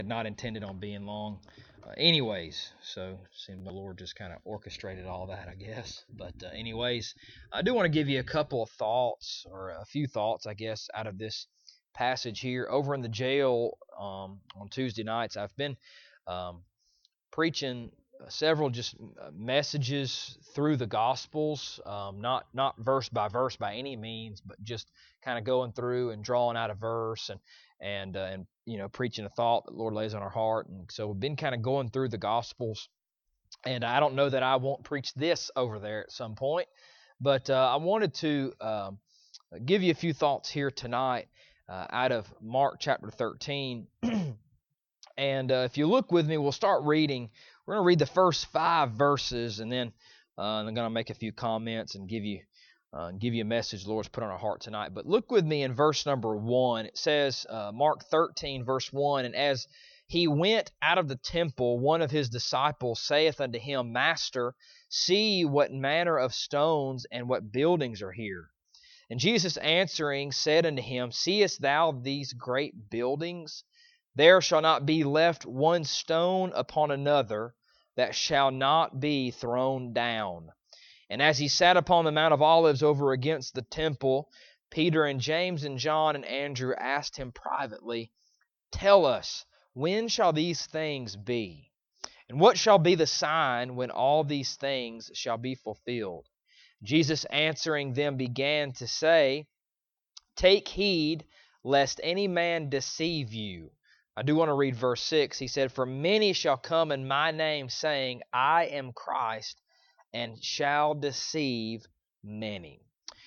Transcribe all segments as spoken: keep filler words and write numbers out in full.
not intended on being long. Uh, anyways, so seems the Lord just kind of orchestrated all that, I guess. But uh, anyways, I do want to give you a couple of thoughts, or a few thoughts, I guess, out of this passage here. Over in the jail um, on Tuesday nights, I've been um, preaching several just uh, messages through the Gospels, um, not not verse by verse by any means, but just kind of going through and drawing out a verse and and uh, and you know preaching a thought that the Lord lays on our heart. And so we've been kind of going through the Gospels, and I don't know that I won't preach this over there at some point, but uh, I wanted to um, give you a few thoughts here tonight uh, out of Mark chapter thirteen. And uh, if you look with me, we'll start reading. We're going to read the first five verses, and then uh, I'm going to make a few comments and give you uh, give you a message the Lord's put on our heart tonight. But look with me in verse number one. It says, uh, Mark thirteen, verse one, "And as he went out of the temple, one of his disciples saith unto him, Master, see what manner of stones and what buildings are here. And Jesus answering said unto him, Seest thou these great buildings? There shall not be left one stone upon another that shall not be thrown down. And as he sat upon the Mount of Olives over against the temple, Peter and James and John and Andrew asked him privately, Tell us, when shall these things be? And what shall be the sign when all these things shall be fulfilled? Jesus answering them began to say, Take heed lest any man deceive you. I do want to read verse six. He said, For many shall come in my name, saying, I am Christ, and shall deceive many.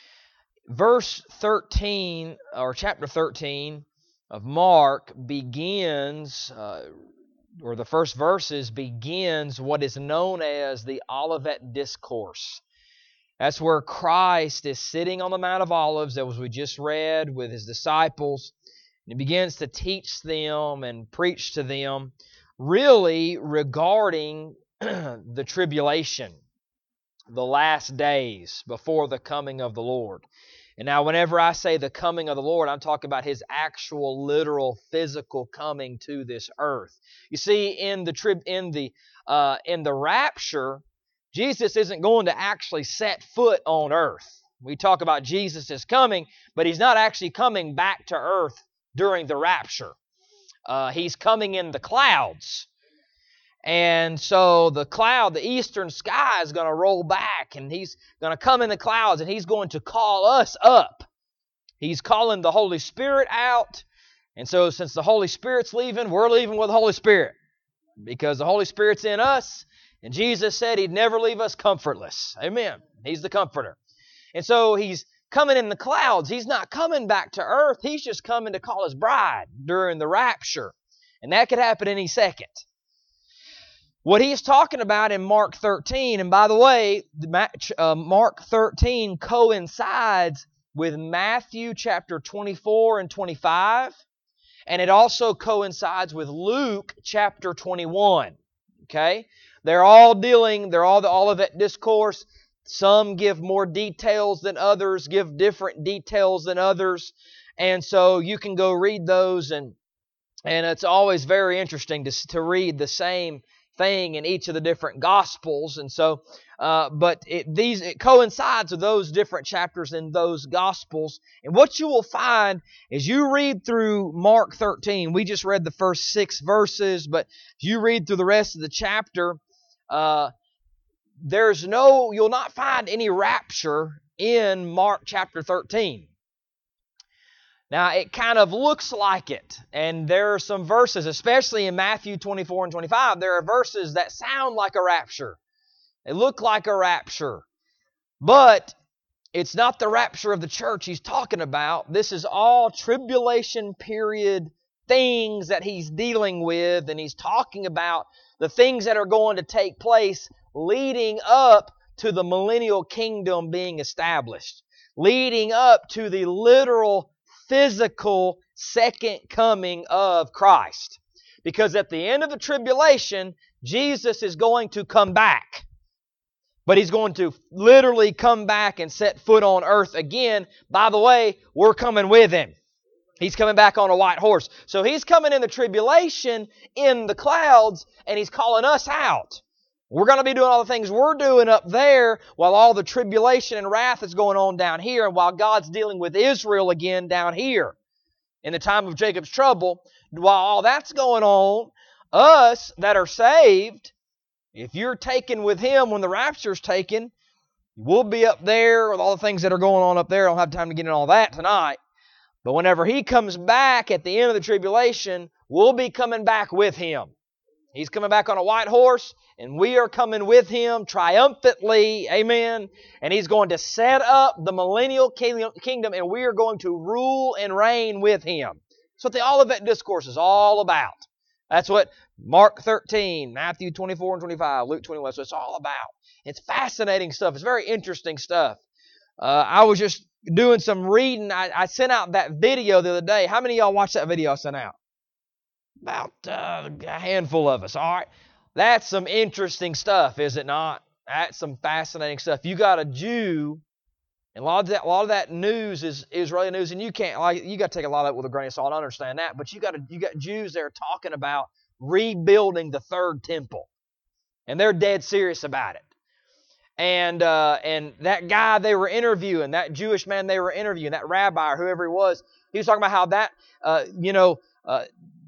Verse thirteen, or chapter thirteen of Mark begins, uh, or the first verses begins what is known as the Olivet Discourse. That's where Christ is sitting on the Mount of Olives, as we just read, with his disciples. And he begins to teach them and preach to them really regarding the tribulation, the last days before the coming of the Lord. And now whenever I say the coming of the Lord, I'm talking about his actual, literal, physical coming to this earth. You see, in the trib, in the uh, in the rapture, Jesus isn't going to actually set foot on earth. We talk about Jesus is coming, but he's not actually coming back to earth during the rapture. Uh, he's coming in the clouds. And so the cloud, the eastern sky is going to roll back, and he's going to come in the clouds, and he's going to call us up. He's calling the Holy Spirit out. And so since the Holy Spirit's leaving, we're leaving with the Holy Spirit, because the Holy Spirit's in us, and Jesus said he'd never leave us comfortless. Amen. He's the comforter. And so he's coming in the clouds. He's not coming back to earth. He's just coming to call his bride during the rapture. And that could happen any second. What he's talking about in Mark thirteen, and by the way, uh, Mark thirteen coincides with Matthew chapter twenty-four and twenty-five, and it also coincides with Luke chapter twenty-one. Okay? They're all dealing, they're all the Olivet Discourse. Some give more details than others, give different details than others. And so you can go read those, and and it's always very interesting to, to read the same thing in each of the different Gospels. And so, uh, but it, these it coincides with those different chapters in those Gospels. And what you will find is you read through Mark thirteen. We just read the first six verses, but if you read through the rest of the chapter, uh, There's no, you'll not find any rapture in Mark chapter thirteen. Now, it kind of looks like it. And there are some verses, especially in Matthew twenty-four and twenty-five, there are verses that sound like a rapture. They look like a rapture. But it's not the rapture of the church he's talking about. This is all tribulation period things that he's dealing with. And he's talking about the things that are going to take place leading up to the millennial kingdom being established, leading up to the literal, physical second coming of Christ. Because at the end of the tribulation, Jesus is going to come back. But he's going to literally come back and set foot on earth again. By the way, we're coming with him. He's coming back on a white horse. So He's coming in the tribulation in the clouds, and He's calling us out. We're going to be doing all the things we're doing up there while all the tribulation and wrath is going on down here, and while God's dealing with Israel again down here in the time of Jacob's trouble. While all that's going on, us that are saved, if you're taken with Him when the rapture's taken, we'll be up there with all the things that are going on up there. I don't have time to get into all that tonight. But whenever He comes back at the end of the tribulation, we'll be coming back with Him. He's coming back on a white horse, and we are coming with Him triumphantly. Amen. And He's going to set up the millennial kingdom, and we are going to rule and reign with Him. That's what the Olivet Discourse is all about. That's what Mark thirteen, Matthew twenty-four and twenty-five, Luke twenty-one, so it's all about. It's fascinating stuff. It's very interesting stuff. Uh, I was just doing some reading. I, I sent out that video the other day. How many of y'all watched that video I sent out? About uh, a handful of us. All right. That's some interesting stuff, is it not? That's some fascinating stuff. You got a Jew, and a lot of that, a lot of that news is Israeli news, and you can't like you got to take a lot of that with a grain of salt. I understand that, but you got a, you got Jews there talking about rebuilding the third temple, and they're dead serious about it. And uh, and that guy they were interviewing, that Jewish man they were interviewing, that rabbi or whoever he was, he was talking about how that, uh, you know, uh,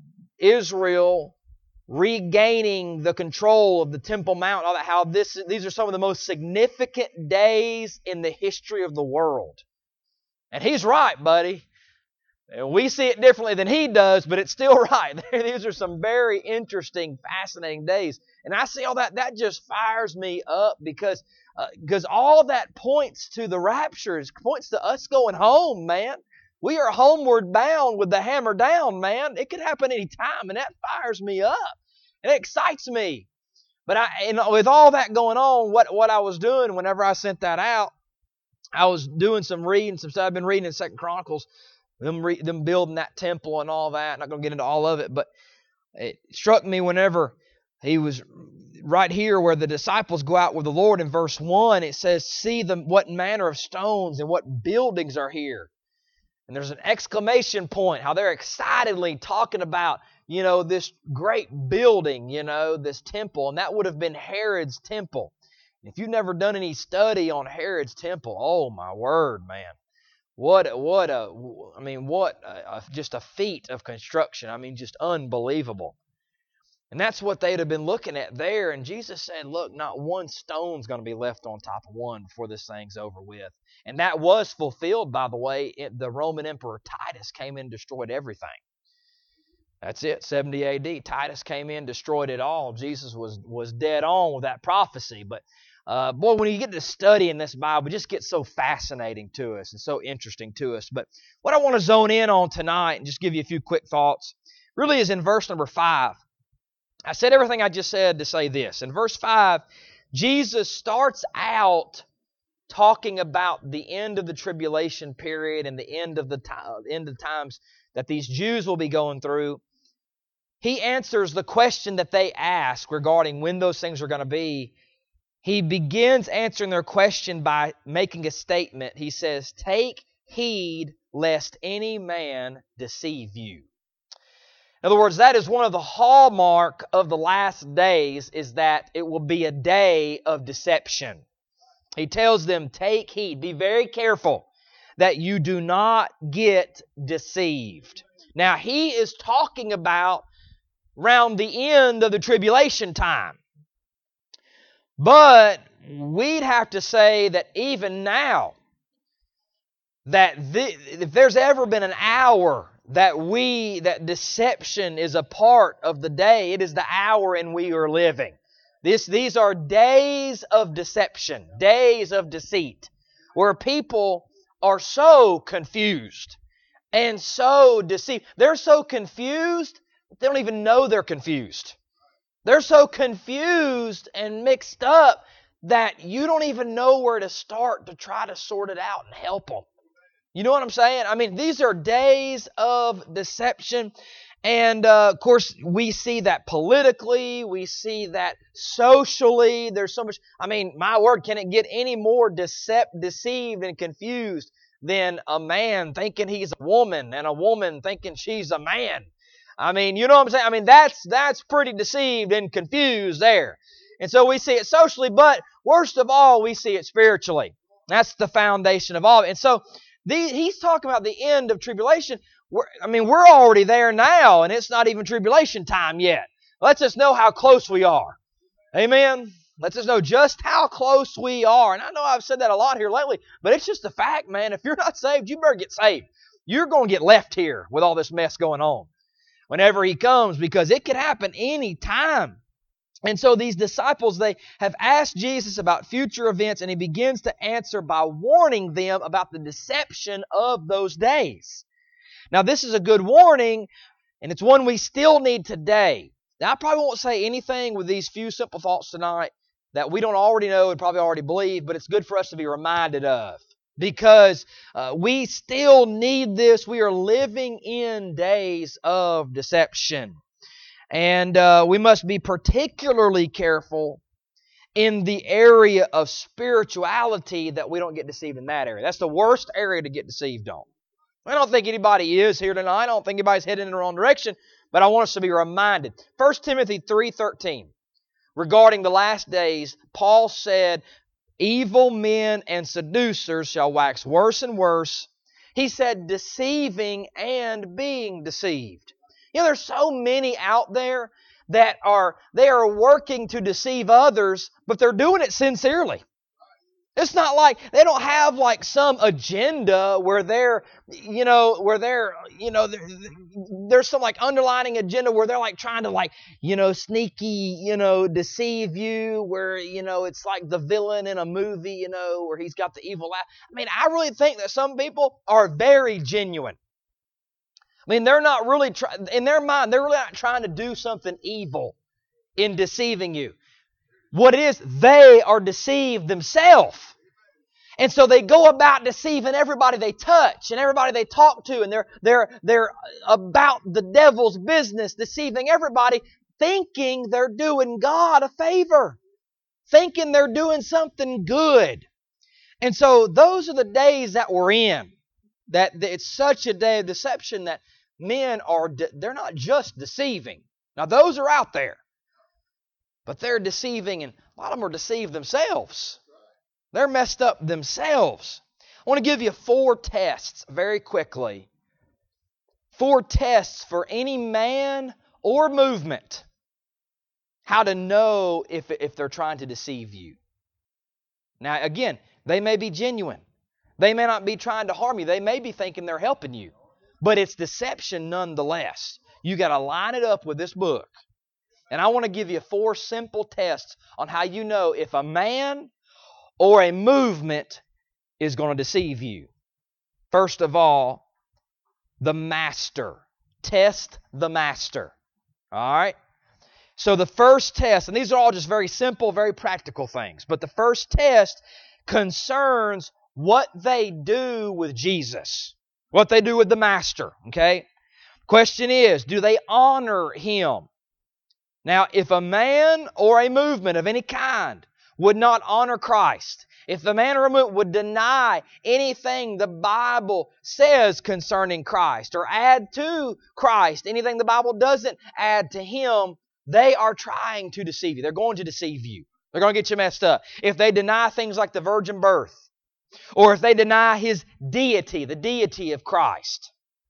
Israel regaining the control of the Temple Mount, all that, how this these are some of the most significant days in the history of the world. And he's right, buddy. And we see it differently than he does, but it's still right. These are some very interesting, fascinating days. And I see all that. That just fires me up because uh, because all of that points to the rapture. It points to us going home, man. We are homeward bound with the hammer down, man. It could happen any time, and that fires me up. And it excites me. But I, and with all that going on, what, what I was doing whenever I sent that out, I was doing some reading, some stuff. I've been reading in Second Chronicles, them, re, them building that temple and all that. I'm not going to get into all of it, but it struck me whenever he was right here where the disciples go out with the Lord in verse one. It says, see the, what manner of stones and what buildings are here. And there's an exclamation point, how they're excitedly talking about, you know, this great building, you know, this temple. And that would have been Herod's temple. If you've never done any study on Herod's temple, oh my word, man. What, what a, I mean, what a, just a feat of construction. I mean, just unbelievable. And that's what they'd have been looking at there. And Jesus said, look, not one stone's going to be left on top of one before this thing's over with. And that was fulfilled, by the way. It, the Roman Emperor Titus came in and destroyed everything. That's it, seventy A D. Titus came in, destroyed it all. Jesus was, was dead on with that prophecy. But uh, boy, when you get to studying this Bible, it just gets so fascinating to us and so interesting to us. But what I want to zone in on tonight and just give you a few quick thoughts really is in verse number five. I said everything I just said to say this. In verse five, Jesus starts out talking about the end of the tribulation period and the end of the time, end of times that these Jews will be going through. He answers the question that they ask regarding when those things are going to be. He begins answering their question by making a statement. He says, take heed lest any man deceive you. In other words, that is one of the hallmark of the last days, is that it will be a day of deception. He tells them, take heed, be very careful that you do not get deceived. Now, he is talking about around the end of the tribulation time. But we'd have to say that even now, that the, if there's ever been an hour that we, that deception is a part of the day, it is the hour in we are living. This, these are days of deception, days of deceit, where people are so confused and so deceived. They're so confused that they don't even know they're confused. They're so confused and mixed up that you don't even know where to start to try to sort it out and help them. You know what I'm saying? I mean, these are days of deception. And, uh, of course, we see that politically. We see that socially. There's so much. I mean, my word, can it get any more decept, deceived and confused than a man thinking he's a woman and a woman thinking she's a man. I mean, you know what I'm saying? I mean, that's that's pretty deceived and confused there. And so we see it socially, but worst of all, we see it spiritually. That's the foundation of all of it. And so the, he's talking about the end of tribulation. We're, I mean, we're already there now, and it's not even tribulation time yet. Lets us know how close we are. Amen? Lets us know just how close we are. And I know I've said that a lot here lately, but it's just a fact, man. If you're not saved, you better get saved. You're going to get left here with all this mess going on whenever He comes, because it could happen any time. And so these disciples, they have asked Jesus about future events, and He begins to answer by warning them about the deception of those days. Now, this is a good warning, and it's one we still need today. Now, I probably won't say anything with these few simple thoughts tonight that we don't already know and probably already believe, but it's good for us to be reminded of, because uh, we still need this. We are living in days of deception. And uh, we must be particularly careful in the area of spirituality that we don't get deceived in that area. That's the worst area to get deceived on. I don't think anybody is here tonight. I don't think anybody's heading in the wrong direction, but I want us to be reminded. First Timothy three thirteen, regarding the last days, Paul said, evil men and seducers shall wax worse and worse. He said, deceiving and being deceived. You know, there's so many out there that are, they are working to deceive others, but they're doing it sincerely. It's not like, they don't have like some agenda where they're, you know, where they're, you know, there's some like underlining agenda where they're like trying to like, you know, sneaky, you know, deceive you, where, you know, it's like the villain in a movie, you know, where he's got the evil eye. I mean, I really think that some people are very genuine. I mean, they're not really, try- in their mind, they're really not trying to do something evil in deceiving you. What it is, they are deceived themselves. And so they go about deceiving everybody they touch and everybody they talk to, and they're, they're, they're about the devil's business, deceiving everybody, thinking they're doing God a favor, thinking they're doing something good. And so those are the days that we're in, that it's such a day of deception that men are, de- they're not just deceiving. Now those are out there, but they're deceiving, and a lot of them are deceived themselves. They're messed up themselves. I want to give you four tests very quickly. Four tests for any man or movement, how to know if, if they're trying to deceive you. Now again, they may be genuine. They may not be trying to harm you. They may be thinking they're helping you. But it's deception nonetheless. You got to line it up with this book. And I want to give you four simple tests on how you know if a man or a movement is going to deceive you. First of all, the master. Test the master. All right? So the first test, and these are all just very simple, very practical things, but the first test concerns what they do with Jesus, what they do with the Master, okay? Question is, do they honor Him? Now, if a man or a movement of any kind would not honor Christ, if the man or a movement would deny anything the Bible says concerning Christ or add to Christ, anything the Bible doesn't add to Him, they are trying to deceive you. They're going to deceive you. They're going to get you messed up. If they deny things like the virgin birth, or if they deny His deity, the deity of Christ,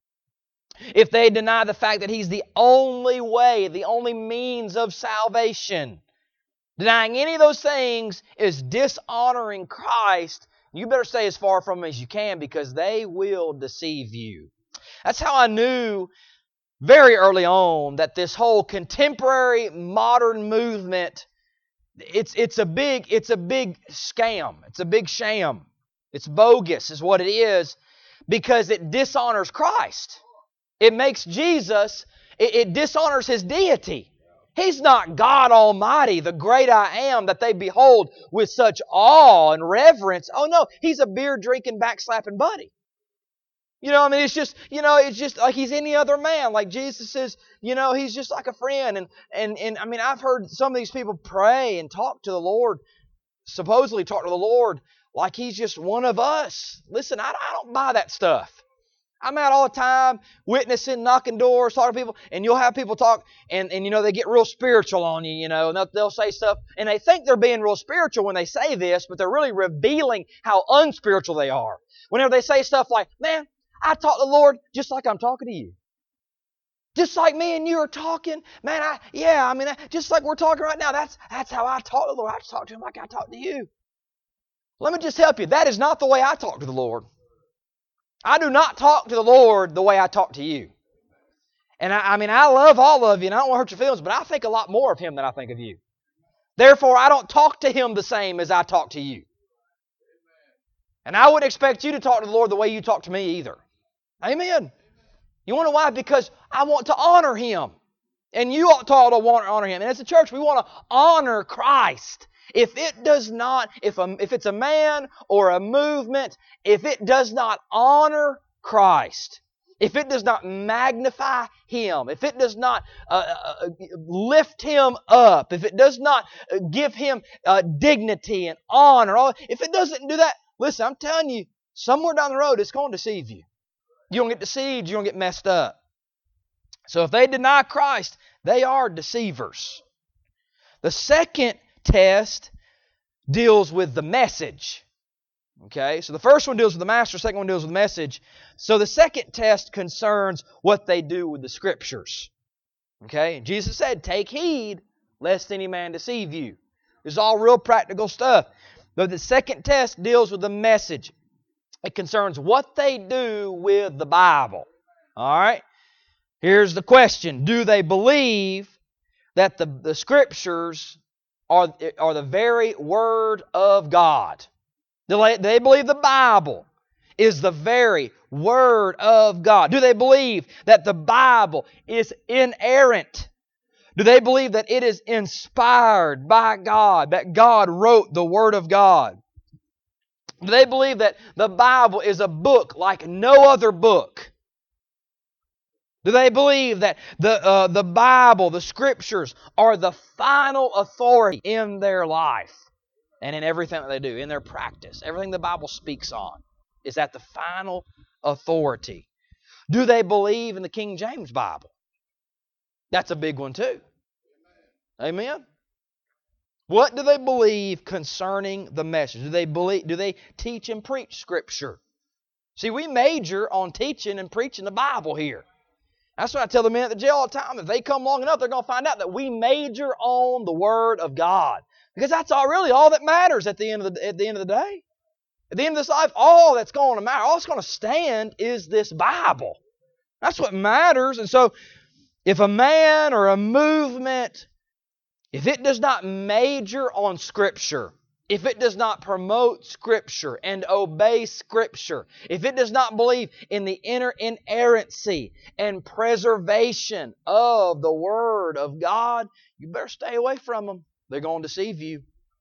if they deny the fact that He's the only way, the only means of salvation, denying any of those things is dishonoring Christ. You better stay as far from them as you can, because they will deceive you. That's how I knew very early on that this whole contemporary modern movement, it's it's a big it's a big scam. It's a big sham. It's bogus is what it is, because it dishonors Christ. It makes Jesus, it, it dishonors His deity. He's not God Almighty, the great I am that they behold with such awe and reverence. Oh no, He's a beer-drinking, backslapping buddy. You know, I mean, it's just, you know, it's just like He's any other man. Like Jesus is, you know, He's just like a friend. And, and, and I mean, I've heard some of these people pray and talk to the Lord, supposedly talk to the Lord, like He's just one of us. Listen, I, I don't buy that stuff. I'm out all the time witnessing, knocking doors, talking to people, and you'll have people talk, and, and you know, they get real spiritual on you, you know, and they'll, they'll say stuff, and they think they're being real spiritual when they say this, but they're really revealing how unspiritual they are. Whenever they say stuff like, man, I talk to the Lord just like I'm talking to you. Just like me and you are talking, man, I, yeah, I mean, just like we're talking right now, that's, that's how I talk to the Lord. I just talk to Him like I talk to you. Let me just help you. That is not the way I talk to the Lord. I do not talk to the Lord the way I talk to you. And I, I mean, I love all of you, and I don't want to hurt your feelings, but I think a lot more of Him than I think of you. Therefore, I don't talk to Him the same as I talk to you. And I wouldn't expect you to talk to the Lord the way you talk to me either. Amen. You want to know why? Because I want to honor Him. And you ought to honor Him. And as a church, we want to honor Christ. If it does not, if, a, if it's a man or a movement, if it does not honor Christ, if it does not magnify Him, if it does not uh, uh, lift Him up, if it does not give Him uh, dignity and honor, if it doesn't do that, listen, I'm telling you, somewhere down the road, it's going to deceive you. You're going to get deceived, you're going to get messed up. So if they deny Christ, they are deceivers. The second test deals with the message. Okay, so the first one deals with the master, the second one deals with the message. So the second test concerns what they do with the Scriptures. Okay, Jesus said, take heed lest any man deceive you. This is all real practical stuff. But the second test deals with the message. It concerns what they do with the Bible. All right, here's the question. Do they believe that the, the Scriptures are, are the very Word of God? Do they, do they believe the Bible is the very Word of God? Do they believe that the Bible is inerrant? Do they believe that it is inspired by God, that God wrote the Word of God? Do they believe that the Bible is a book like no other book? Do they believe that the, uh, the Bible, the Scriptures, are the final authority in their life and in everything that they do, in their practice? Everything the Bible speaks on, is that the final authority? Do they believe in the King James Bible? That's a big one too. Amen? What do they believe concerning the message? Do they believe? Do they teach and preach Scripture? See, we major on teaching and preaching the Bible here. That's what I tell the men at the jail all the time. If they come long enough, they're going to find out that we major on the Word of God. Because that's all really all that matters at the end of the, at the end of the day. At the end of this life, all that's going to matter, all that's going to stand is this Bible. That's what matters. And so, if a man or a movement, if it does not major on Scripture, if it does not promote Scripture and obey Scripture, if it does not believe in the inner inerrancy and preservation of the Word of God, you better stay away from them. They're going to deceive you.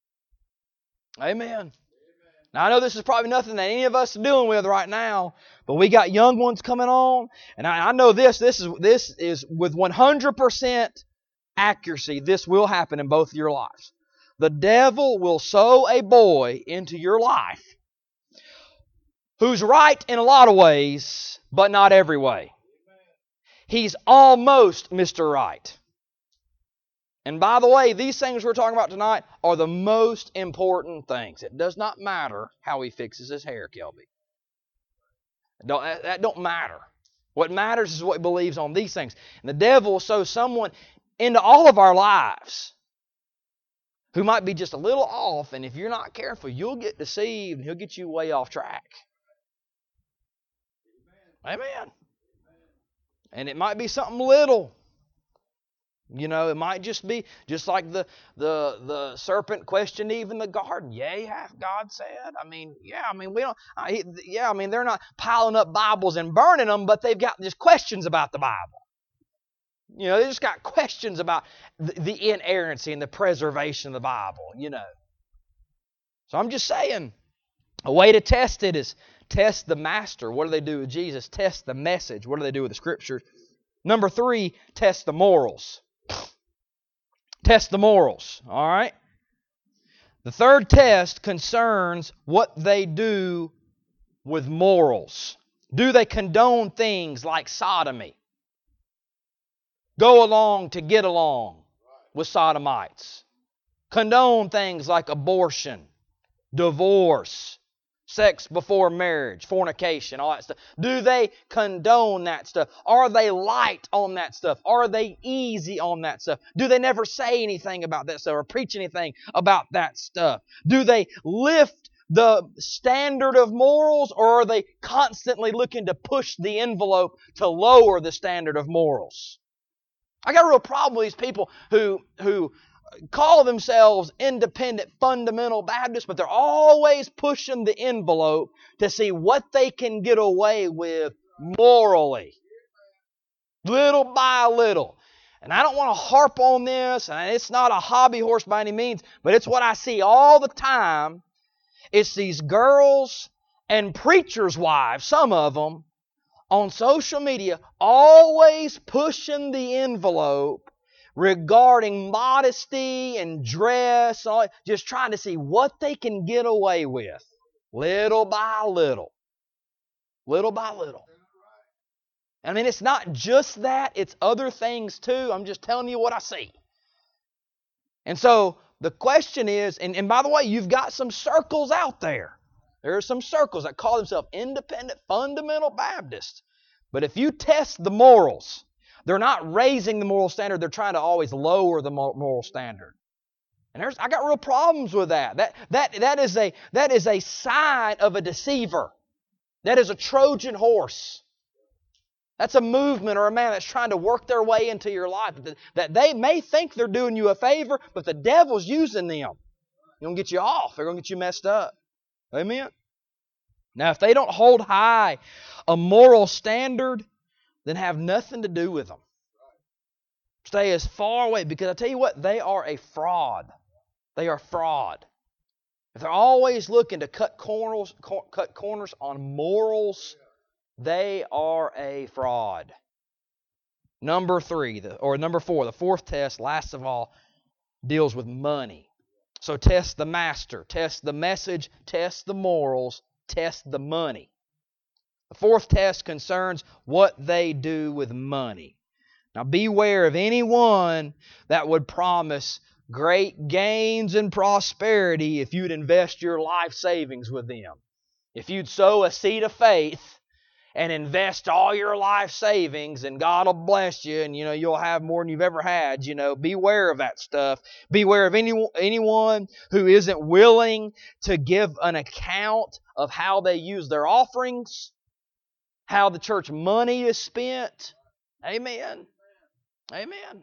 Amen. Now, I know this is probably nothing that any of us are dealing with right now, but we got young ones coming on, and I, I know this, this is, this is with one hundred percent accuracy, this will happen in both of your lives. The devil will sow a boy into your life who's right in a lot of ways, but not every way. He's almost Mister Right. And by the way, these things we're talking about tonight are the most important things. It does not matter how he fixes his hair, Kelby. Don't, that don't matter. What matters is what he believes on these things. And the devil will sow someone into all of our lives who might be just a little off, and if you're not careful, you'll get deceived, and he'll get you way off track. Amen. Amen. And it might be something little. You know, it might just be just like the the the serpent questioned Eve in the garden. Yea, hath God said? I mean, yeah, I mean, we don't, I, yeah, I mean, they're not piling up Bibles and burning them, but they've got just questions about the Bible. You know, they just got questions about the, the inerrancy and the preservation of the Bible, you know. So I'm just saying, a way to test it is test the master. What do they do with Jesus? Test the message. What do they do with the Scriptures? Number three, test the morals. Test the morals, all right? The third test concerns what they do with morals. Do they condone things like sodomy? Go along to get along with sodomites. Condone things like abortion, divorce, sex before marriage, fornication, all that stuff. Do they condone that stuff? Are they light on that stuff? Are they easy on that stuff? Do they never say anything about that stuff or preach anything about that stuff? Do they lift the standard of morals, or are they constantly looking to push the envelope to lower the standard of morals? I got a real problem with these people who who call themselves independent fundamental Baptists, but they're always pushing the envelope to see what they can get away with morally. Little by little. And I don't want to harp on this, and it's not a hobby horse by any means, but it's what I see all the time. It's these girls and preachers' wives, some of them, on social media, always pushing the envelope regarding modesty and dress, just trying to see what they can get away with, little by little. Little by little. I mean, it's not just that, it's other things too. I'm just telling you what I see. And so, the question is, and, and by the way, you've got some circles out there. There are some circles that call themselves independent fundamental Baptists. But if you test the morals, they're not raising the moral standard. They're trying to always lower the moral standard. And there's, I got real problems with that. That, that, that, is a, that is a sign of a deceiver. That is a Trojan horse. That's a movement or a man that's trying to work their way into your life. That they may think they're doing you a favor, but the devil's using them. They're going to get you off. They're going to get you messed up. Amen? Now, if they don't hold high a moral standard, then have nothing to do with them. Stay as far away, because I tell you what, they are a fraud. They are fraud. If they're always looking to cut corners, cut corners on morals, they are a fraud. Number three, the, or number four, the fourth test, last of all, deals with money. So test the master, test the message, test the morals, test the money. The fourth test concerns what they do with money. Now beware of anyone that would promise great gains and prosperity if you'd invest your life savings with them. If you'd sow a seed of faith and invest all your life savings, and God will bless you, and you know you'll have more than you've ever had. You know, beware of that stuff. Beware of any, anyone who isn't willing to give an account of how they use their offerings, how the church money is spent. Amen. Amen.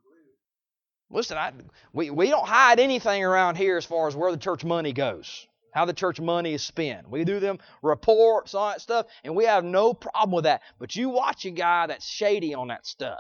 Listen, I, we, we don't hide anything around here as far as where the church money goes, how the church money is spent. We do them reports, all that stuff, and we have no problem with that. But you watch a guy that's shady on that stuff.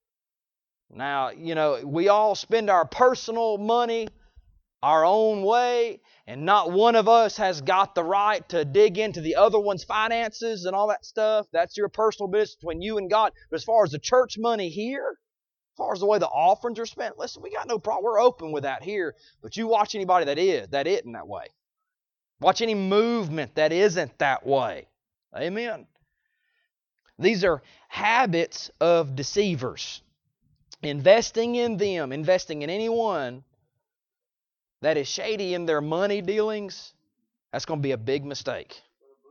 Now, you know, we all spend our personal money our own way, and not one of us has got the right to dig into the other one's finances and all that stuff. That's your personal business between you and God. But as far as the church money here, as far as the way the offerings are spent, listen, we got no problem. We're open with that here. But you watch anybody that is, that isn't that way. Watch any movement that isn't that way. Amen. These are habits of deceivers. Investing in them, investing in anyone that is shady in their money dealings, that's going to be a big mistake.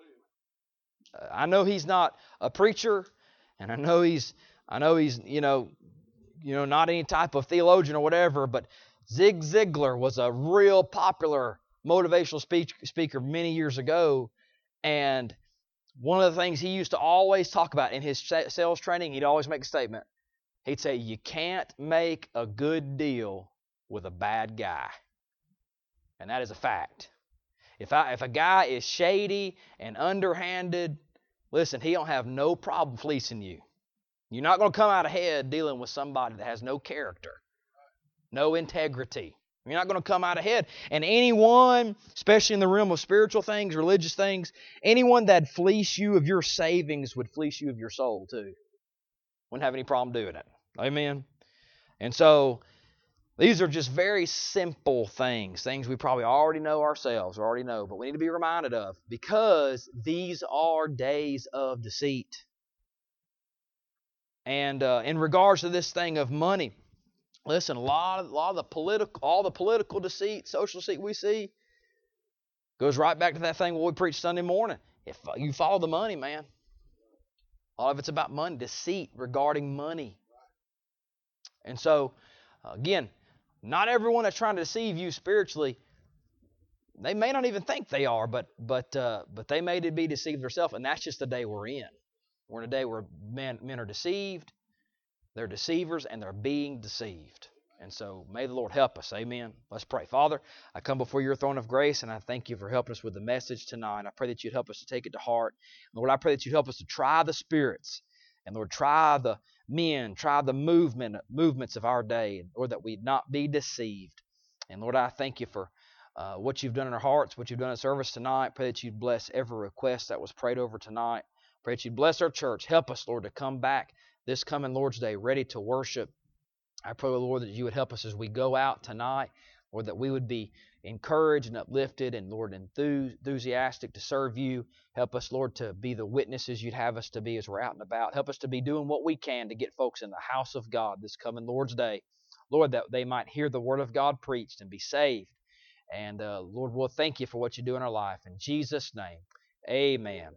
Uh, I know he's not a preacher, and I know he's, I know he's, you know, you know, not any type of theologian or whatever. But Zig Ziglar was a real popular motivational speech, speaker many years ago, and one of the things he used to always talk about in his sales training, he'd always make a statement. He'd say, "You can't make a good deal with a bad guy." And that is a fact. If I, if a guy is shady and underhanded, listen, he don't have no problem fleecing you. You're not going to come out ahead dealing with somebody that has no character, no integrity. You're not going to come out ahead. And anyone, especially in the realm of spiritual things, religious things, anyone that fleece you of your savings would fleece you of your soul too. Wouldn't have any problem doing it. Amen. And so These are just very simple things, things we probably already know ourselves, or already know, but we need to be reminded of, because these are days of deceit. And uh, in regards to this thing of money, listen, a lot, of, a lot of the political, all the political deceit, social deceit we see, goes right back to that thing what we preached Sunday morning. If you follow the money, man, a lot of it's about money, deceit regarding money. And so, again, not everyone that's trying to deceive you spiritually, they may not even think they are, but but uh, but they may be deceived themselves, and that's just the day we're in. We're in a day where men, men are deceived, they're deceivers, and they're being deceived. And so may the Lord help us. Amen. Let's pray. Father, I come before your throne of grace, and I thank you for helping us with the message tonight. I pray that you'd help us to take it to heart. Lord, I pray that you'd help us to try the spirits. And Lord, try the men, try the movement movements of our day, and Lord, that we'd not be deceived. And Lord, I thank you for uh, what you've done in our hearts, what you've done in service tonight. Pray that you'd bless every request that was prayed over tonight. Pray that you'd bless our church. Help us, Lord, to come back this coming Lord's Day ready to worship. I pray, Lord, that you would help us as we go out tonight, Lord, that we would be encouraged and uplifted and, Lord, enthusiastic to serve you. Help us, Lord, to be the witnesses you'd have us to be as we're out and about. Help us to be doing what we can to get folks in the house of God this coming Lord's Day. Lord, that they might hear the word of God preached and be saved. And, uh, Lord, we'll thank you for what you do in our life. In Jesus' name, amen.